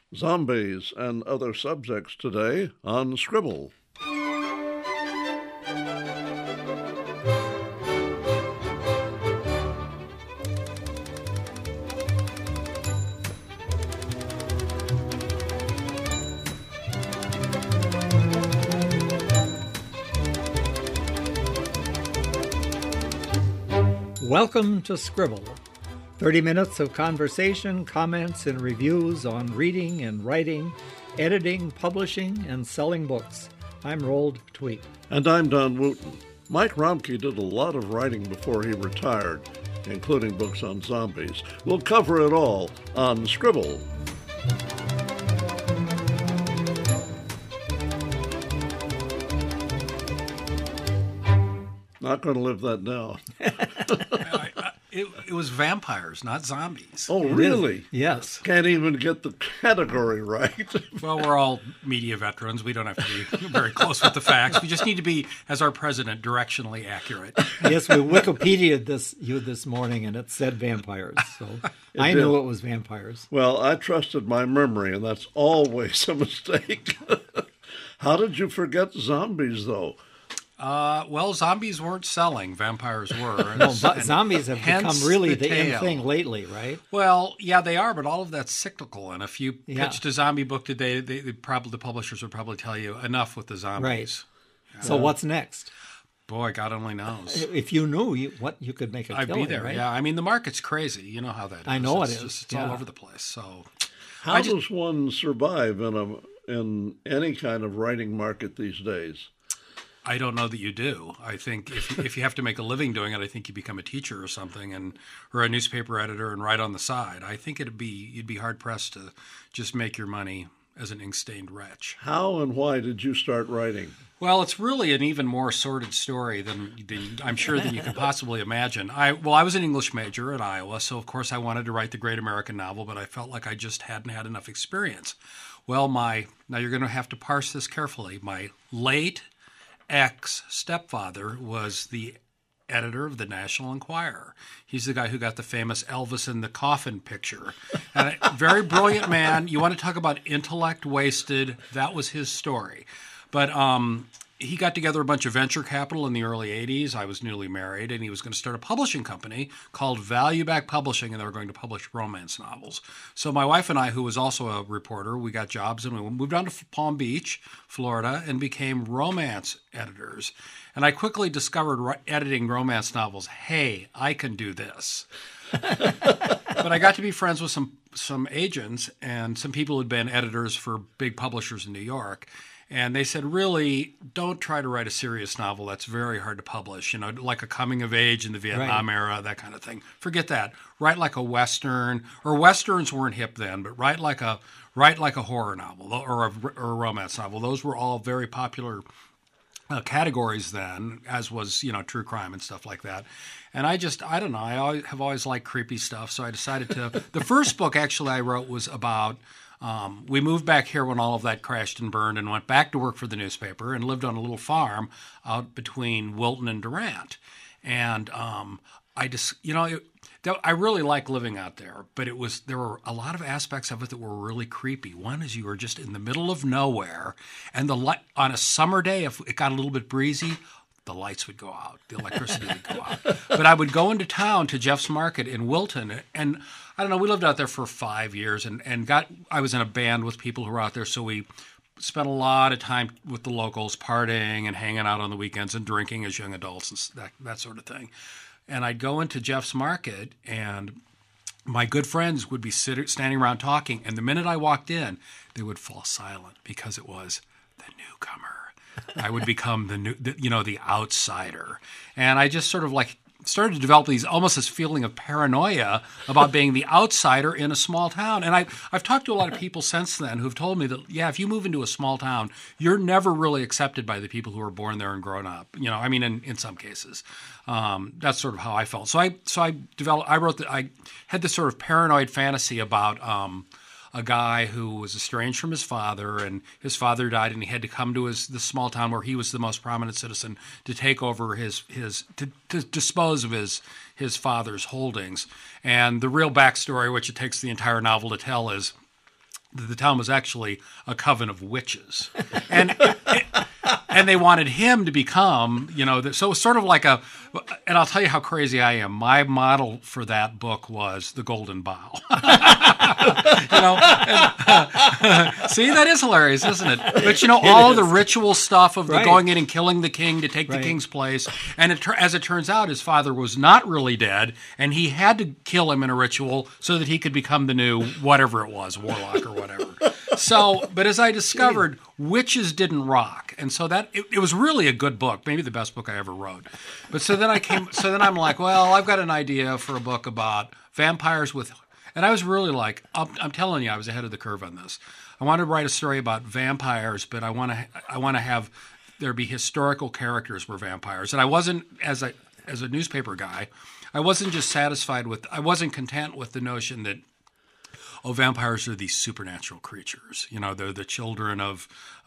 Zombies and other subjects today on Scribble. Welcome to Scribble, 30 minutes of conversation, comments, and reviews on reading and writing, editing, publishing, and selling books. I'm Roald Tweet. And I'm Don Wooten. Mike Romke did a lot of writing before he retired, including books on zombies. We'll cover it all on Scribble. Not going to live that down. It was vampires, not zombies. Oh, really? Yes. Can't even get the category right. Well, we're all media veterans. We don't have to be very close with the facts. We just need to be, as our president, directionally accurate. Yes, we Wikipedia'd you this morning, and it said vampires. So I knew it was vampires. Well, I trusted my memory, and that's always a mistake. How did you forget zombies, though? Well, zombies weren't selling. Vampires were. No, zombies have become really the in tale. thing lately, right? Well, yeah, they are, but all of that's cyclical. And if you pitched a zombie book today, the publishers would probably tell you enough with the zombies. Right. So what's next? Boy, God only knows. If you knew you could make a I'd killing, be there. right? Yeah, I mean, the market's crazy. You know how that is. I know it's it is. It's all over the place. So, How does one survive in any kind of writing market these days? I don't know that you do. I think if you have to make a living doing it, I think you become a teacher or something, or a newspaper editor and write on the side. I think you'd be hard pressed to just make your money as an ink-stained wretch. How and why did you start writing? Well, it's really an even more sordid story than I'm sure than you can possibly imagine. I was an English major at Iowa, so of course I wanted to write the great American novel, but I felt like I just hadn't had enough experience. Well, now you're going to have to parse this carefully. My late ex-stepfather was the editor of the National Enquirer. He's the guy who got the famous Elvis in the Coffin picture. And a very brilliant man. You want to talk about intellect wasted. That was his story. But he got together a bunch of venture capital in the early 80s. I was newly married, and he was going to start a publishing company called Value Back Publishing, and they were going to publish romance novels. So my wife and I, who was also a reporter, we got jobs, and we moved down to Palm Beach, Florida, and became romance editors. And I quickly discovered editing romance novels. Hey, I can do this. But I got to be friends with some agents and some people who'd been editors for big publishers in New York. And they said, really, don't try to write a serious novel. That's very hard to publish, like a coming of age in the Vietnam era, that kind of thing. Forget that. Write like a Western, or Westerns weren't hip then, but write like a horror novel or a romance novel. Those were all very popular categories then, as was, true crime and stuff like that. And I don't know, I have always liked creepy stuff, so I decided to. The first book actually I wrote was about. We moved back here when all of that crashed and burned and went back to work for the newspaper and lived on a little farm out between Wilton and Durant. And I really like living out there, but there were a lot of aspects of it that were really creepy. One is you were just in the middle of nowhere, and on a summer day, if it got a little bit breezy, the lights would go out, the electricity would go out. But I would go into town to Jeff's Market in Wilton, and I don't know, we lived out there for 5 years, and I was in a band with people who were out there, so we spent a lot of time with the locals, partying and hanging out on the weekends and drinking as young adults and that sort of thing. And I'd go into Jeff's Market, and my good friends would be standing around talking, and the minute I walked in, they would fall silent because it was the newcomer. I would become the outsider. And I just sort of started to develop almost this feeling of paranoia about being the outsider in a small town. And I've talked to a lot of people since then who've told me that, if you move into a small town, you're never really accepted by the people who are born there and grown up. In some cases. That's sort of how I felt. I had this sort of paranoid fantasy about a guy who was estranged from his father, and his father died, and he had to come to the small town where he was the most prominent citizen to take over to dispose of his father's holdings. And the real backstory, which it takes the entire novel to tell, is that the town was actually a coven of witches, and and they wanted him to become, so it was sort of like and I'll tell you how crazy I am. My model for that book was the Golden Bough. See, that is hilarious, isn't it? But all of the ritual stuff of the going in and killing the king to take the king's place, and as it turns out, his father was not really dead, and he had to kill him in a ritual so that he could become the new whatever it was, warlock or whatever. So, but as I discovered, witches didn't rock, and so that it was really a good book, maybe the best book I ever wrote. But so then I'm like, well, I've got an idea for a book about vampires and I was really like, I'm telling you, I was ahead of the curve on this. I wanted to write a story about vampires, but I want to have there be historical characters were vampires, and I wasn't as a newspaper guy, I wasn't content with the notion that, vampires are these supernatural creatures. They're the children of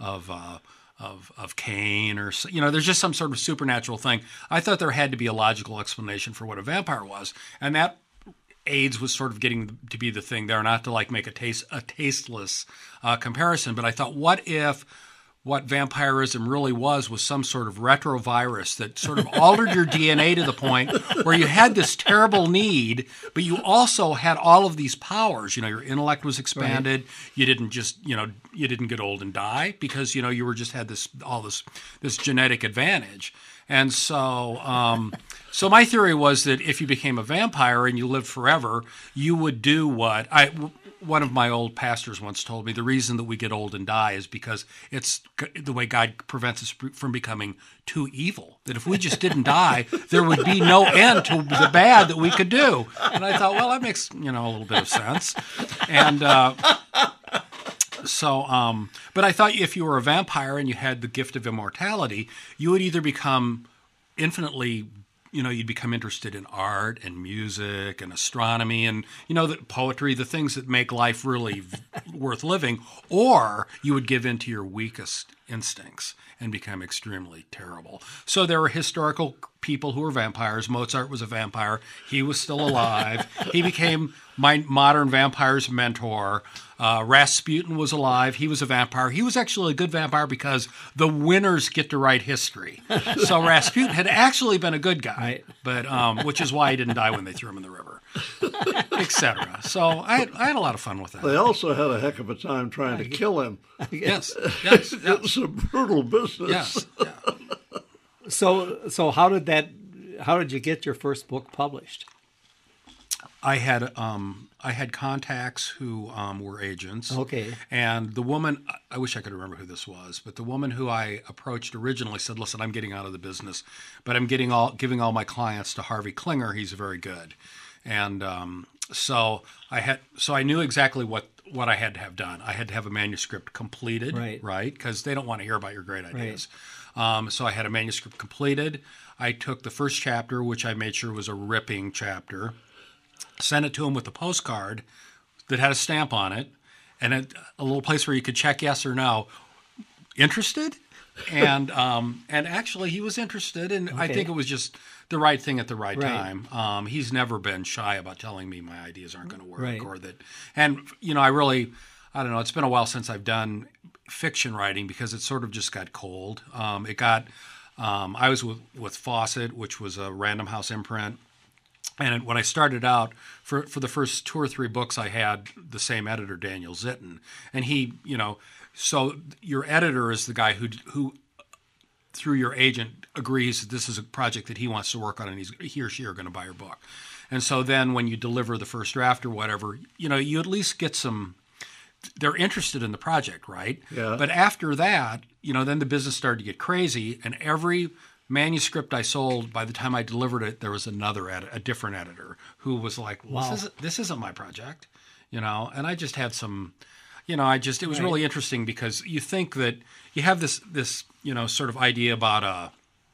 Cain, or there's just some sort of supernatural thing. I thought there had to be a logical explanation for what a vampire was, and that AIDS was sort of getting to be the thing there. Not to make a tasteless comparison, but I thought, what if what vampirism really was some sort of retrovirus that sort of altered your DNA to the point where you had this terrible need, but you also had all of these powers. Your intellect was expanded. Right. You didn't just, you didn't get old and die because, you were just had this genetic advantage. And so, so my theory was that if you became a vampire and you lived forever, you would do what one of my old pastors once told me, the reason that we get old and die is because it's the way God prevents us from becoming too evil. That if we just didn't die, there would be no end to the bad that we could do. And I thought, well, that makes, a little bit of sense. And but I thought if you were a vampire and you had the gift of immortality, you would either become infinitely, you'd become interested in art and music and astronomy and, the poetry, the things that make life really worth living, or you would give in to your weakest instincts and become extremely terrible. So there were historical people who were vampires. Mozart was a vampire. He was still alive. He became my modern vampire's mentor. Rasputin was alive. He was a vampire. He was actually a good vampire because the winners get to write history. So Rasputin had actually been a good guy, but which is why he didn't die when they threw him in the river, etc. So I had a lot of fun with that. They also had a heck of a time trying to kill him. Yes. It's a brutal business. Yes. Yeah. So how did you get your first book published? I had contacts who were agents. Okay. And the woman, I wish I could remember who this was, but the woman who I approached originally said, "Listen, I'm getting out of the business, but I'm giving all my clients to Harvey Klinger. He's very good." And so I knew exactly what I had to have done. I had to have a manuscript completed, right? Because they don't want to hear about your great ideas. Right. So I had a manuscript completed. I took the first chapter, which I made sure was a ripping chapter, sent it to him with a postcard that had a stamp on it, and a little place where you could check yes or no. Interested? And actually he was interested, and okay. I think it was just the right thing at the right time. He's never been shy about telling me my ideas aren't going to work, or that. And I don't know. It's been a while since I've done fiction writing because it sort of just got cold. I was with Fawcett, which was a Random House imprint. And when I started out, for the first 2 or 3 books, I had the same editor, Daniel Zitten. And he, so your editor is the guy who through your agent, agrees that this is a project that he wants to work on, and he or she are going to buy your book. And so then when you deliver the first draft or whatever, you at least get some – they're interested in the project, right? Yeah. But after that, then the business started to get crazy, and every – manuscript I sold, by the time I delivered it, there was a different editor who was like, well, wow. This isn't my project, and I just had some, it was really interesting because you think that you have this sort of idea about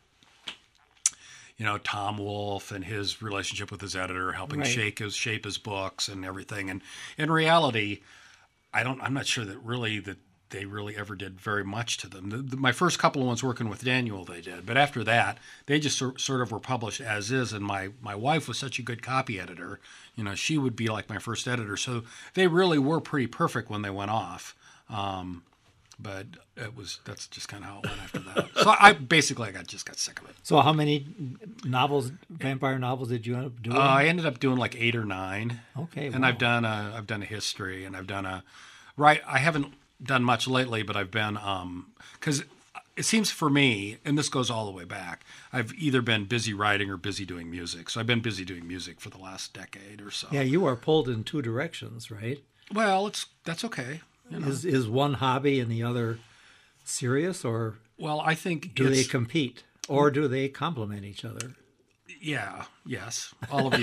Tom Wolfe and his relationship with his editor, helping shape his books and everything. And in reality, I'm not sure that really that they really ever did very much to them. My first couple of ones working with Daniel, they did. But after that, they just sort of were published as is. And my wife was such a good copy editor. You know, she would be like my first editor. So they really were pretty perfect when they went off. But that's just kind of how it went after that. So I just got sick of it. So how many vampire novels did you end up doing? I ended up doing like 8 or 9. Okay. And wow. I've done a history, and I've done I haven't done much lately, but I've been, because it seems for me, and this goes all the way back, I've either been busy writing or busy doing music. So I've been busy doing music for the last decade or so. Yeah, you are pulled in 2 directions, right? Well, that's okay. You know. Is one hobby and the other serious, or well, I think do they compete, or do they complement each other? Yeah, yes, all of the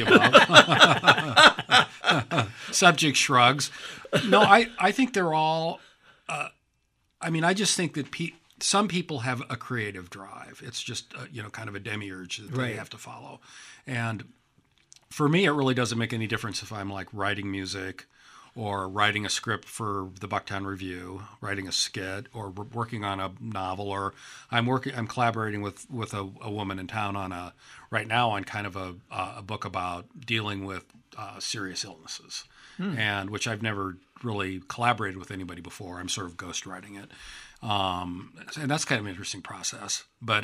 above. Subject shrugs. No, I think they're all. I just think that some people have a creative drive. It's just kind of a demiurge that they have to follow, and for me, it really doesn't make any difference if I'm like writing music, or writing a script for the Bucktown Review, writing a skit, or working on a novel, or I'm collaborating with a woman in town right now on kind of a book about dealing with serious illnesses, and which I've never really collaborated with anybody before. I'm sort of ghostwriting it, and that's kind of an interesting process. But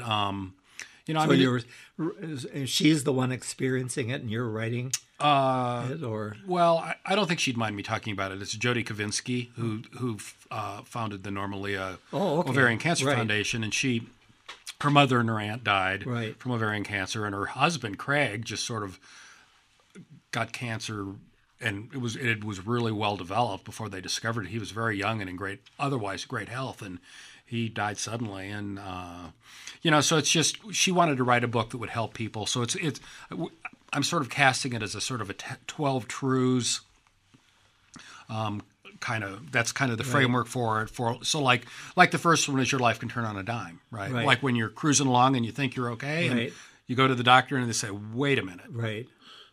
she's the one experiencing it, and you're writing. Well, I don't think she'd mind me talking about it. It's Jody Kavinsky who founded the Normalia Ovarian Cancer Foundation, and her mother and her aunt died from ovarian cancer, and her husband Craig just sort of got cancer, and it was really well developed before they discovered it. He was very young and in otherwise great health, and he died suddenly, and so it's just she wanted to write a book that would help people. So it's. I'm sort of casting it as a sort of a 12 truths that's kind of the framework for it. So like the first one is your life can turn on a dime, right? Like when you're cruising along and you think you're okay, and you go to the doctor and they say, wait a minute. Right.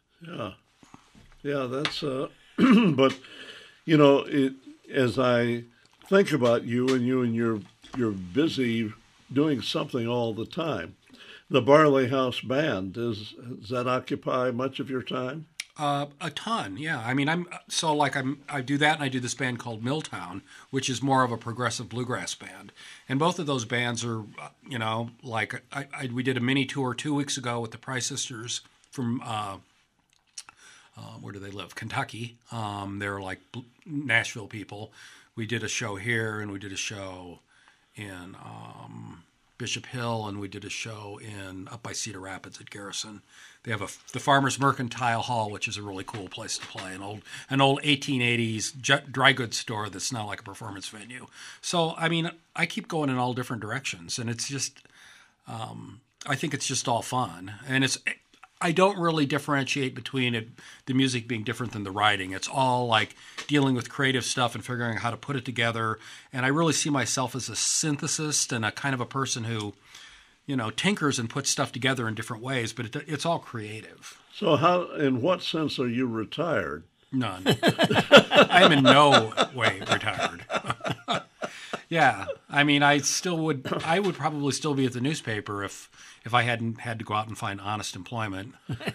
Yeah, that's, but, as I think about you and you're busy doing something all the time. The Barley House Band, does that occupy much of your time? A ton, yeah. I do that, and I do this band called Milltown, which is more of a progressive bluegrass band. And both of those bands are, we did a mini tour 2 weeks ago with the Price Sisters from, where do they live? Kentucky. They're like Nashville people. We did a show here, and we did a show in Bishop Hill, and we did a show up by Cedar Rapids at Garrison. They have the Farmers Mercantile Hall, which is a really cool place to play, an old 1880s dry goods store that's now like a performance venue. So, I keep going in all different directions, and it's just, I think it's just all fun. And I don't really differentiate between the music being different than the writing. It's all like dealing with creative stuff and figuring out how to put it together. And I really see myself as a synthesist and a kind of a person who, tinkers and puts stuff together in different ways, but it's all creative. So in what sense are you retired? None. I am in no way retired. Yeah. I would probably still be at the newspaper if I hadn't had to go out and find honest employment.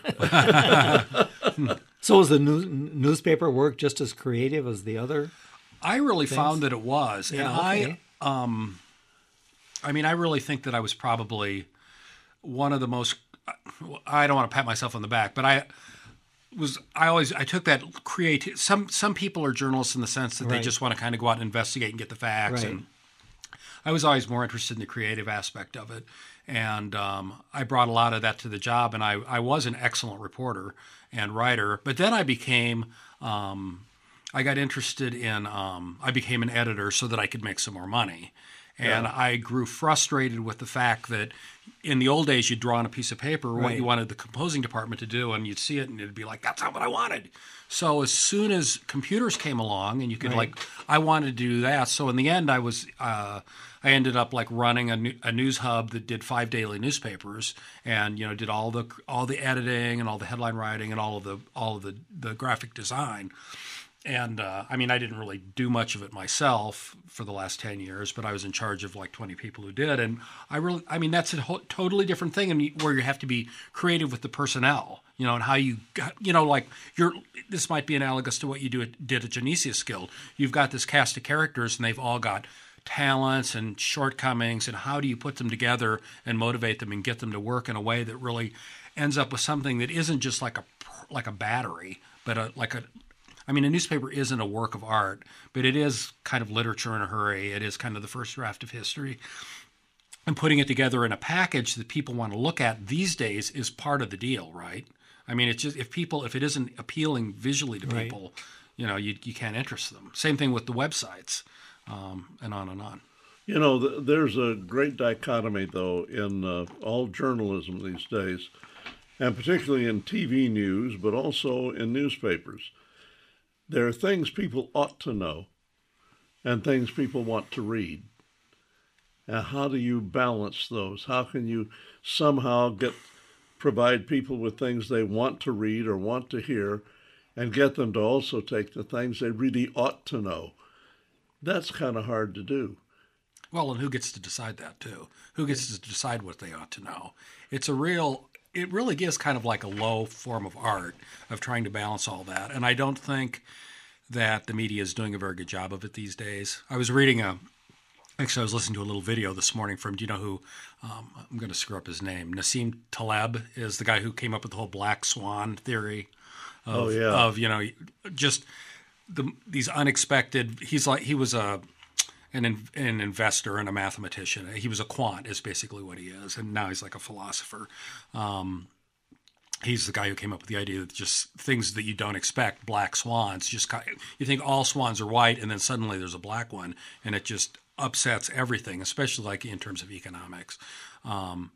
So is the newspaper work just as creative as the other? I really found that it was. Yeah, and okay. I really think that I was probably one of the most, I don't want to pat myself on the back, but I took that creative, some people are journalists in the sense that they just want to kind of go out and investigate and get the facts. Right. And I was always more interested in the creative aspect of it. And I brought a lot of that to the job, and I was an excellent reporter and writer. But then I became, I got interested in, I became an editor so that I could make some more money. And I grew frustrated with the fact that in the old days, you'd draw on a piece of paper what you wanted the composing department to do, and you'd see it, and it'd be like, that's not what I wanted. So as soon as computers came along, and you could I wanted to do that. So in the end, I ended up like running a news hub that did 5 daily newspapers, and did all the editing and all the headline writing and all of the graphic design. And I mean, I didn't really do much of it myself for the last 10 years, but I was in charge of like 20 people who did. And I mean, that's a totally different thing, and where you have to be creative with the personnel, and how like this might be analogous to what you did at Genesius Guild. You've got this cast of characters, and they've all got talents and shortcomings, and how do you put them together and motivate them and get them to work in a way that really ends up with something that isn't just like a battery, but a newspaper isn't a work of art, but it is kind of literature in a hurry. It is kind of the first draft of history. And putting it together in a package that people want to look at these days is part of the deal, right? I mean, it's just if it isn't appealing visually to people, you can't interest them. Same thing with the websites, and on and on. There's a great dichotomy, though, in all journalism these days, and particularly in TV news, but also in newspapers. There are things people ought to know and things people want to read. And how do you balance those? How can you somehow provide people with things they want to read or want to hear and get them to also take the things they really ought to know? That's kind of hard to do. Well, and who gets to decide that too? Who gets to decide what they ought to know? It really is kind of like a low form of art of trying to balance all that. And I don't think that the media is doing a very good job of it these days. I was listening to a little video this morning from, do you know who, I'm going to screw up his name, Nassim Taleb is the guy who came up with the whole black swan theory of just these unexpected, he was an investor and a mathematician. He was a quant is basically what he is. And now he's like a philosopher. He's the guy who came up with the idea that just things that you don't expect, black swans, you think all swans are white, and then suddenly there's a black one, and it just upsets everything, especially like in terms of economics. I'm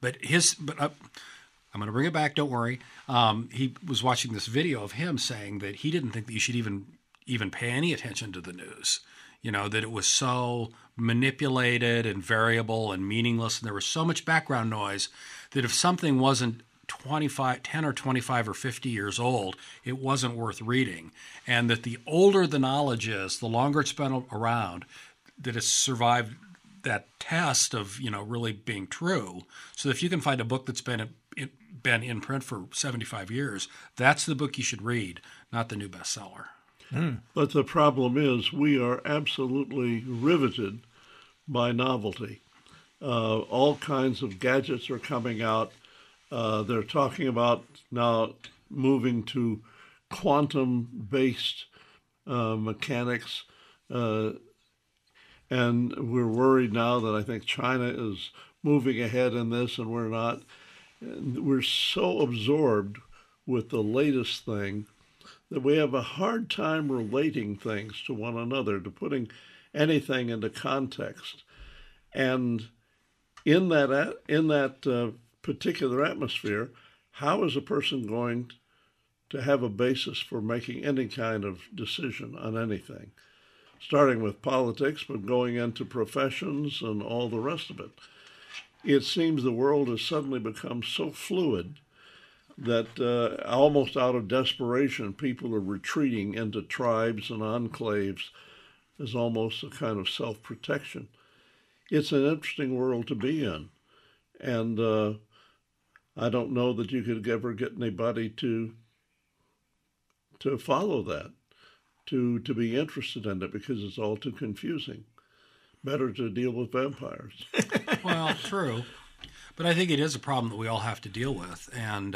going to bring it back. Don't worry. He was watching this video of him saying that he didn't think that you should even pay any attention to the news. That it was so manipulated and variable and meaningless, and there was so much background noise that if something wasn't 10 or 25 or 50 years old, it wasn't worth reading. And that the older the knowledge is, the longer it's been around, that it's survived that test of, really being true. So if you can find a book that's been in print for 75 years, that's the book you should read, not the new bestseller. But the problem is we are absolutely riveted by novelty. All kinds of gadgets are coming out. They're talking about now moving to quantum-based mechanics. And we're worried now that I think China is moving ahead in this and we're not. And we're so absorbed with the latest thing that we have a hard time relating things to one another, to putting anything into context. And in that particular atmosphere, how is a person going to have a basis for making any kind of decision on anything? Starting with politics, but going into professions and all the rest of it. It seems the world has suddenly become so fluid that almost out of desperation, people are retreating into tribes and enclaves as almost a kind of self-protection. It's an interesting world to be in. And I don't know that you could ever get anybody to follow that, to be interested in it, because it's all too confusing. Better to deal with vampires. Well, true. But I think it is a problem that we all have to deal with. And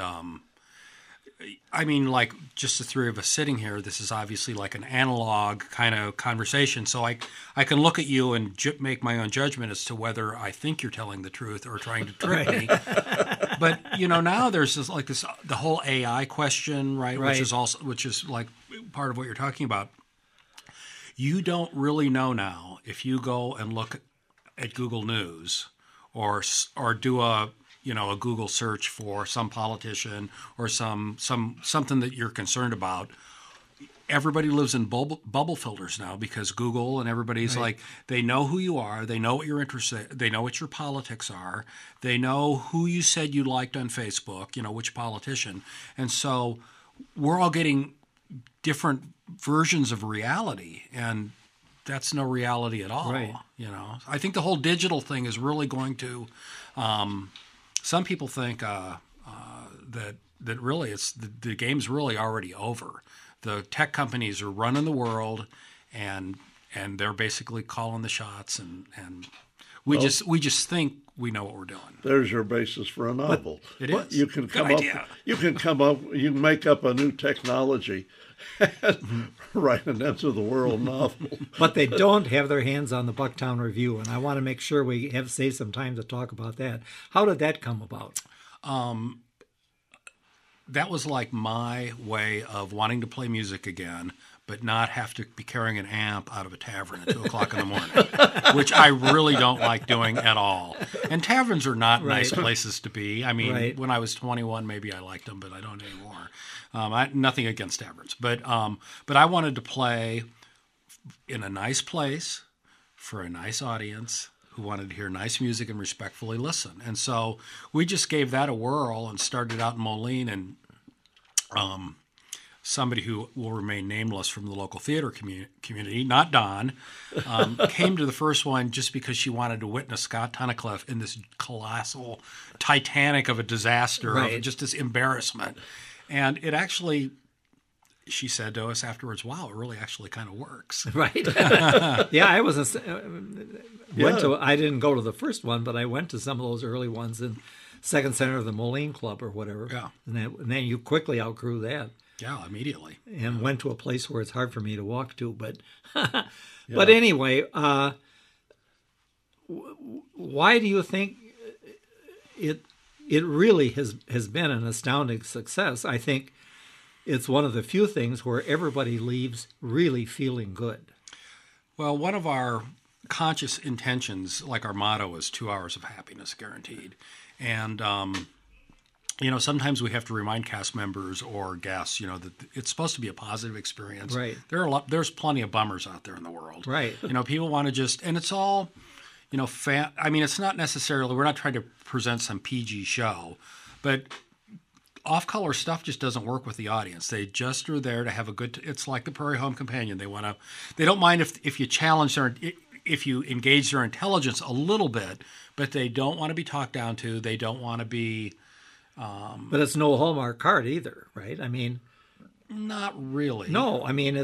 like just the three of us sitting here, this is obviously like an analog kind of conversation. So I can look at you and make my own judgment as to whether I think you're telling the truth or trying to trick me. But, now there's the whole AI question, right? Which is like part of what you're talking about. You don't really know now if you go and look at Google News or do a Google search for some politician or something that you're concerned about. Everybody lives in bubble filters now because Google and everybody's like, they know who you are, they know what you're interested in, they know what your politics are, they know who you said you liked on Facebook, which politician. And so we're all getting different versions of reality, and that's no reality at all. Right. I think the whole digital thing is really going to. Some people think that really the game's really already over. The tech companies are running the world, and they're basically calling the shots, and we just think we know what we're doing. There's your basis for a novel. It is. You can Good come up. idea. You can make up a new technology and write an Enter the World novel. But they don't have their hands on the Bucktown Review, and I want to make sure we save some time to talk about that. How did that come about? That was like my way of wanting to play music again, but not have to be carrying an amp out of a tavern at 2 o'clock in the morning, which I really don't like doing at all. And taverns are not nice places to be. I mean, when I was 21, maybe I liked them, but I don't anymore. Nothing against taverns, but I wanted to play in a nice place for a nice audience who wanted to hear nice music and respectfully listen. And so we just gave that a whirl and started out in Moline, and somebody who will remain nameless from the local theater community, not Don, came to the first one just because she wanted to witness Scott Tunnicliffe in this colossal Titanic of a disaster, of just this embarrassment. And it actually, she said to us afterwards, wow, it really actually kind of works. Right. Yeah, I was I didn't go to the first one, but I went to some of those early ones in Second Center of the Moline Club or whatever. Yeah. And then you quickly outgrew that. Yeah, immediately. And went to a place where it's hard for me to walk to. But but anyway, why do you think it really has been an astounding success? I think it's one of the few things where everybody leaves really feeling good. Well, one of our conscious intentions, like our motto, is 2 hours of happiness guaranteed. And, sometimes we have to remind cast members or guests, that it's supposed to be a positive experience. Right. There's plenty of bummers out there in the world. Right. People want to and it's all, it's not necessarily, we're not trying to present some PG show, but off-color stuff just doesn't work with the audience. They just are there to have a good. It's like the Prairie Home Companion. They don't mind if you challenge if you engage their intelligence a little bit, but they don't want to be talked down to. They don't want to be. But it's no Hallmark card either, right? I mean, not really. No, I mean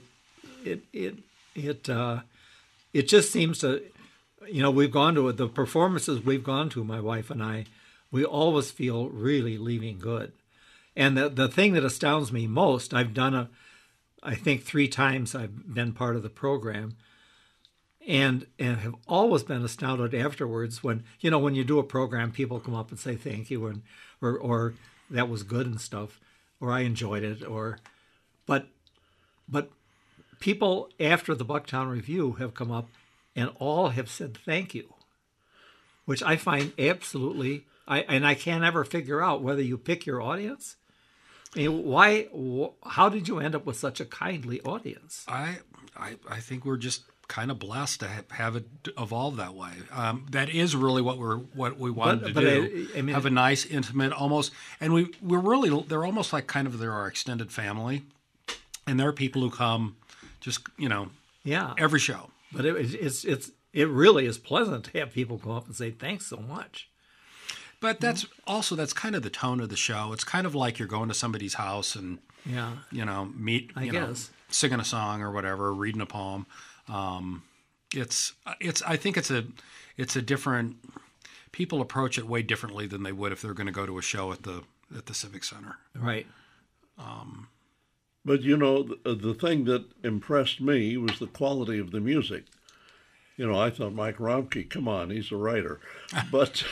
it just seems to. We've gone to the performances we've gone to, my wife and I. We always feel really leaving good. And the thing that astounds me most, I've done I think 3 times I've been part of the program, and have always been astounded afterwards when you do a program, people come up and say thank you or that was good and stuff, or I enjoyed it, but people after the Bucktown Review have come up and all have said thank you, which I find absolutely. I can't ever figure out whether you pick your audience. I mean, how did you end up with such a kindly audience? I think we're just kind of blessed to have it evolve that way. That is really what we wanted to do. I mean, have a nice, intimate, almost, and we're really, they're almost like they're our extended family, and there are people who come just every show. But it really is pleasant to have people come up and say thanks so much. But that's kind of the tone of the show. It's kind of like you're going to somebody's house and meet, singing a song or whatever, reading a poem. I think it's a different. People approach it way differently than they would if they're going to go to a show at the Civic Center. Right. But the thing that impressed me was the quality of the music. I thought Mike Romke, come on, he's a writer, but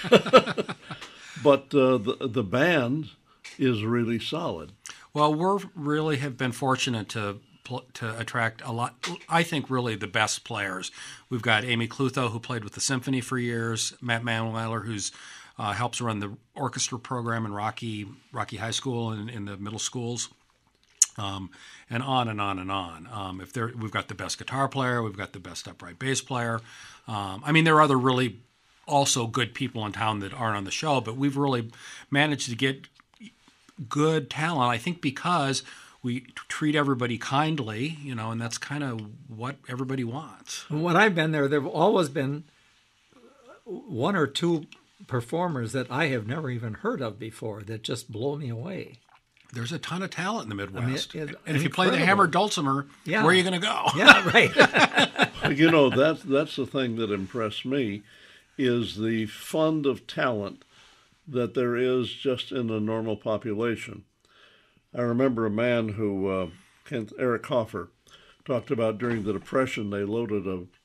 the band is really solid. Well, we really have been fortunate to attract a lot. I think really the best players. We've got Amy Clutho, who played with the symphony for years. Matt Manweiler, who's helps run the orchestra program in Rocky High School and in the middle schools. And on and on and on. We've got the best guitar player, we've got the best upright bass player. There are other really also good people in town that aren't on the show, but we've really managed to get good talent, I think, because we treat everybody kindly, and that's kind of what everybody wants. When I've been there, there have always been one or two performers that I have never even heard of before that just blow me away. There's a ton of talent in the Midwest. it's and if you play the hammered dulcimer, where are you going to go? Yeah, right. That's the thing that impressed me, is the fund of talent that there is just in the normal population. I remember a man who, Eric Hoffer, talked about during the Depression, they loaded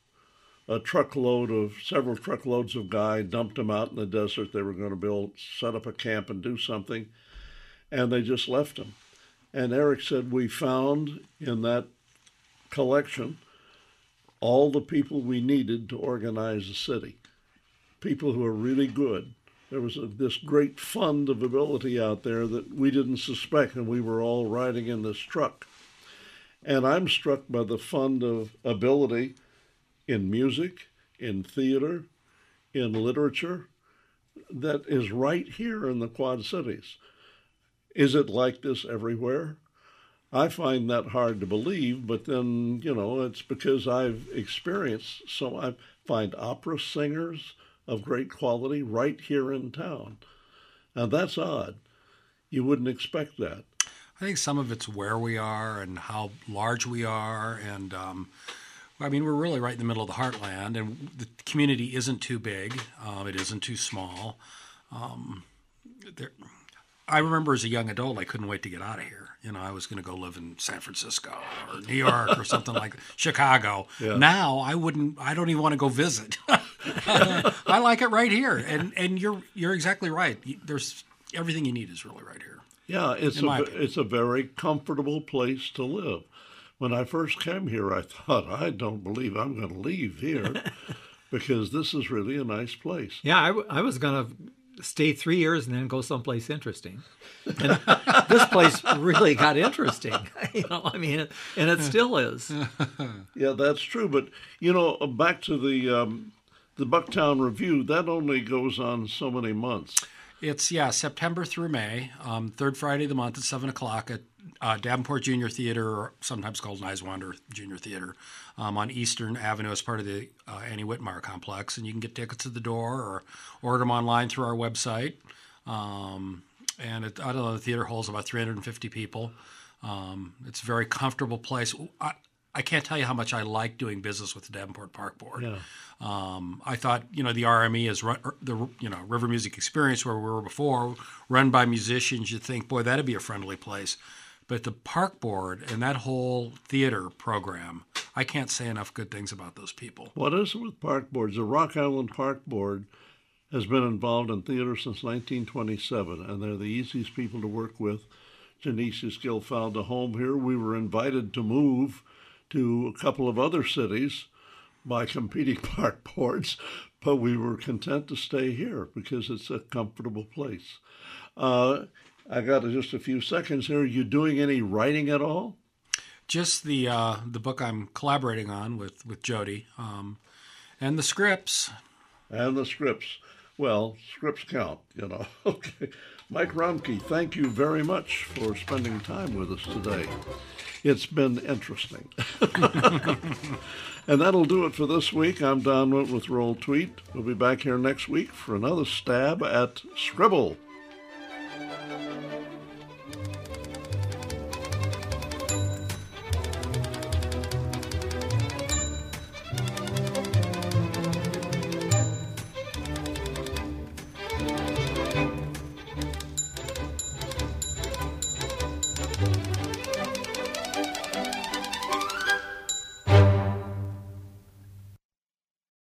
several truckloads of guys, dumped them out in the desert. They were going to set up a camp and do something, and they just left them. And Eric said, we found in that collection all the people we needed to organize the city, people who are really good. There was this great fund of ability out there that we didn't suspect, and we were all riding in this truck. And I'm struck by the fund of ability in music, in theater, in literature, that is right here in the Quad Cities. Is it like this everywhere? I find that hard to believe, but then, it's because I've experienced, so I find opera singers of great quality right here in town. Now, that's odd. You wouldn't expect that. I think some of it's where we are and how large we are, and we're really right in the middle of the heartland, and the community isn't too big. It isn't too small. I remember as a young adult, I couldn't wait to get out of here. I was going to go live in San Francisco or New York or something like Chicago. Yeah. Now I don't even want to go visit. I like it right here. And you're exactly right. There's everything you need is really right here. Yeah, it's a very comfortable place to live. When I first came here, I thought, I don't believe I'm going to leave here because this is really a nice place. Yeah, I was going to stay 3 years and then go someplace interesting. And this place really got interesting, and it still is. Yeah, that's true. But, back to the Bucktown Review, that only goes on so many months. It's, September through May, third Friday of the month at 7 o'clock at Davenport Junior Theater, or sometimes called Niswander Junior Theater, on Eastern Avenue as part of the Annie Whitmire complex. And you can get tickets at the door or order them online through our website. The theater holds about 350 people. It's a very comfortable place. I can't tell you how much I like doing business with the Davenport Park Board. Yeah. I thought, the RME is the River Music Experience, where we were before, run by musicians. You'd think, boy, that'd be a friendly place. But the Park Board and that whole theater program, I can't say enough good things about those people. What is it with park boards? The Rock Island Park Board has been involved in theater since 1927, and they're the easiest people to work with. Janice Gill found a home here. We were invited to move to a couple of other cities by competing park boards, but we were content to stay here because it's a comfortable place. I got just a few seconds here. Are you doing any writing at all? Just the book I'm collaborating on with Jody, and the scripts. And the scripts. Well, scripts count, Okay. Mike Romke, thank you very much for spending time with us today. It's been interesting. And that'll do it for this week. I'm Don Witt with Roll Tweet. We'll be back here next week for another stab at Scribble.